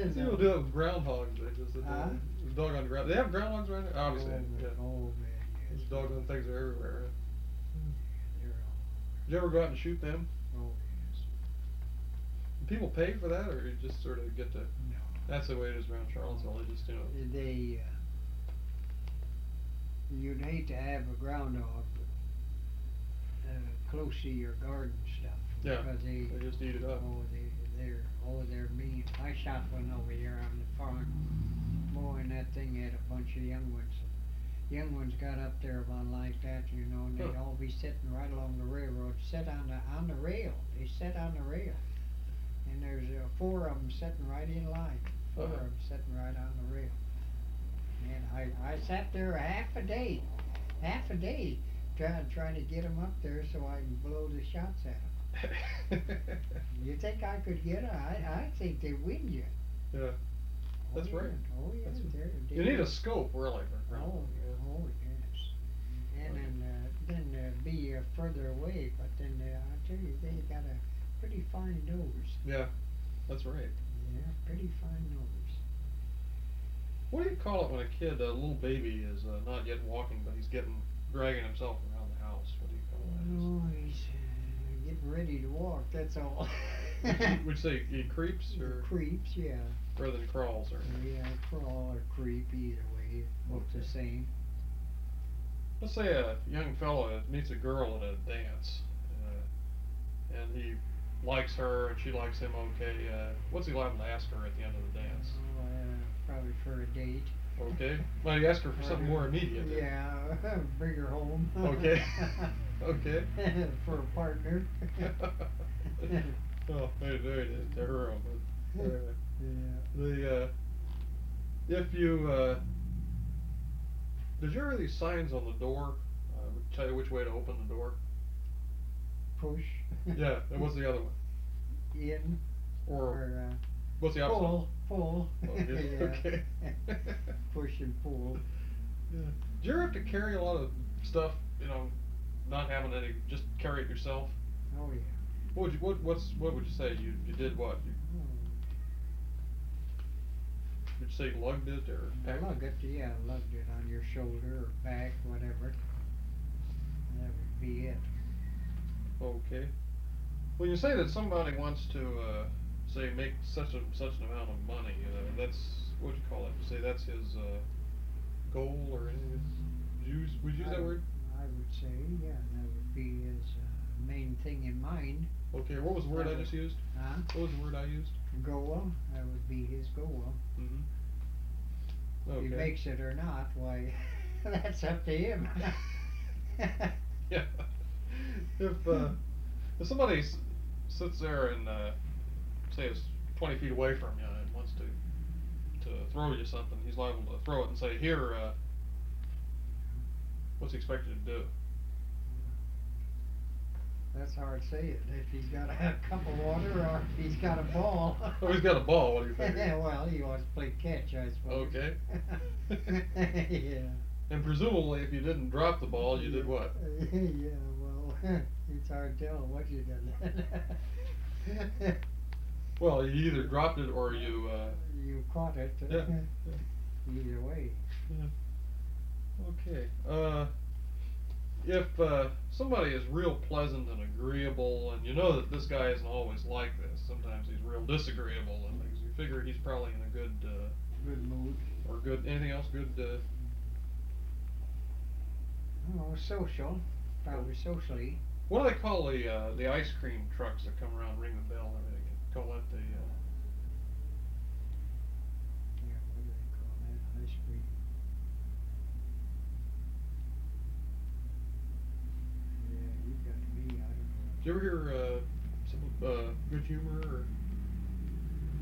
People do that with groundhogs. They just sit Huh? there. Dog on ground. They have groundhogs right there. Obviously, yeah. Oh man, yes. Those doggone things are everywhere. They're all Did you ever go out and shoot them? over. Oh yes. Do people pay for that, or you just sort of get to? No. That's the way it is around Charlottesville. They just They you'd hate to have a groundhog close to your garden stuff Yeah, because they just eat it up. they're mean. I shot one over here on the farm, mowing that thing had a bunch of young ones. Young ones got up there about like that, you know, and they'd Huh. all be sitting right along the railroad, sit on the rail. They sit on the rail, and there's four of them sitting right in line. Four of Uh-huh. them sitting right on the rail. And I sat there half a day, trying to get them up there so I can blow the shots at them. You think I could get them? I think they win you. Yeah, that's Oh, right. yeah. Oh yeah, That's they're you need a scope, really, for Oh, groundhog. oh yes. And then be further away, but then I tell you, they got a pretty fine nose. Yeah, that's right. Yeah, pretty fine nose. What do you call it when a kid, a little baby, is not yet walking, but he's dragging himself around the house? What do you call Oh, he's getting ready to walk. That's all. that? Would you say he creeps or Creeps, yeah. rather than crawls, or? Yeah, crawl or creep, either way, both the Okay. same. Let's say a young fellow meets a girl at a dance, and he likes her and she likes him. Okay, what's he liable to ask her at the end of the dance? Oh, probably for a date. Okay, might he ask her for something more immediate? Then? Yeah, bring her home. Okay. Okay. For a partner. Oh, there it is, to her. But Yeah. the if you did you ever these signs on the door would tell you which way to open the door? Push. Yeah, and what's the other one? In. Or what's the opposite? Pull. Okay. Yeah. Okay. Push and pull. Yeah. Do you ever have to carry a lot of stuff? You know, not having any, just carry it yourself. Oh yeah. What would you what would you say? You did what? Would you say you lugged it or packed Lug it? it, yeah, lugged it on your shoulder or back, whatever. That would be it. Okay. When you say that somebody wants to say make such an amount of money, that's what would you call it? You say that's his goal or anything? Would you use that word? I would say, yeah, that would be his main thing in mind. Okay. What was the word I just used? Huh? What was the word I used? Goal, that would be his goal. Mm-hmm. Okay. If he makes it or not, why, that's up to him. Yeah. If somebody sits there and say is 20 feet away from you and wants to throw you something, he's liable to throw it and say, "Here, what's he expected to do?" That's hard to say it. If he's got a cup of water or if he's got a ball. Oh, he's got a ball. What do you think? Well, he wants to play catch, I suppose. Okay. Yeah. And presumably, if you didn't drop the ball, you did what? Yeah, well, it's hard to tell what you done. Well, you either dropped it or you. You caught it. Yeah. Either way. Yeah. Okay. If somebody is real pleasant and agreeable, and you know that this guy isn't always like this, sometimes he's real disagreeable and things, you figure he's probably in a good Good mood. or good. Anything else good? Oh, social. Probably socially. What do they call the ice cream trucks that come around, ring the bell and everything? Call that the. Yeah, what do they call that? Ice cream. Yeah, you got me. I don't know. Did you ever hear some good humor or